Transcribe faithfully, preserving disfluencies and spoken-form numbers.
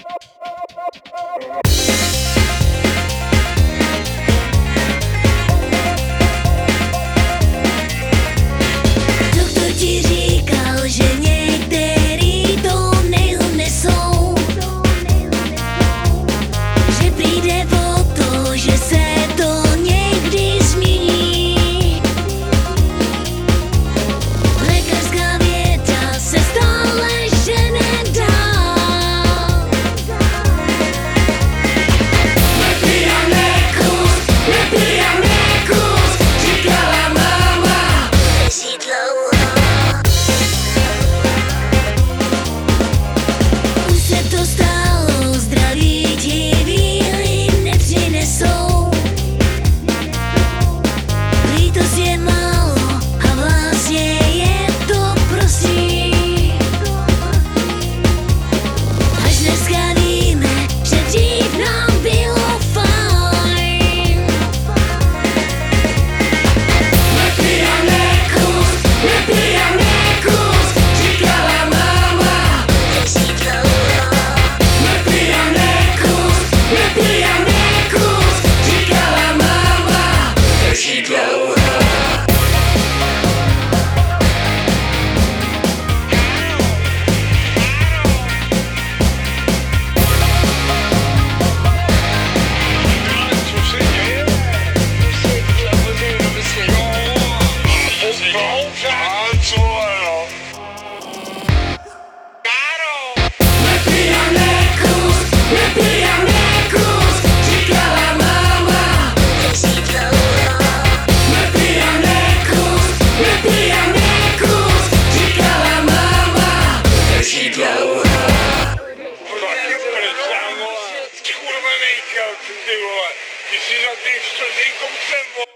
Doktor ti říkal, že některý to neunesou, že přijde o to, že se to někdy změní. Lékařská věda se stále žene dál. Nepijeme kus, nepijeme kus, říkala máma, leží dlouho. Už se to stalo, zdraví ti víry nepřinesou. Lítost je málo a vlastně je to prosí. Až dneska víme, že dřív nám bylo fajn. Nepijeme kus, nepijeme kus, říkala máma, leží dlouho. Nepijeme kus, nepijeme kus, říkala máma, leží dlouho. Co se děje? A co ano? Káro! Nepijeme kus, nepijeme kus, říkala máma, leží dlouho. Nepijeme kus, nepijeme kus, říkala máma, leží dlouho. Taky pryč, vole. Ty kurva nejka, ty vole. Ty si za ty čtvrtý kousem, vole.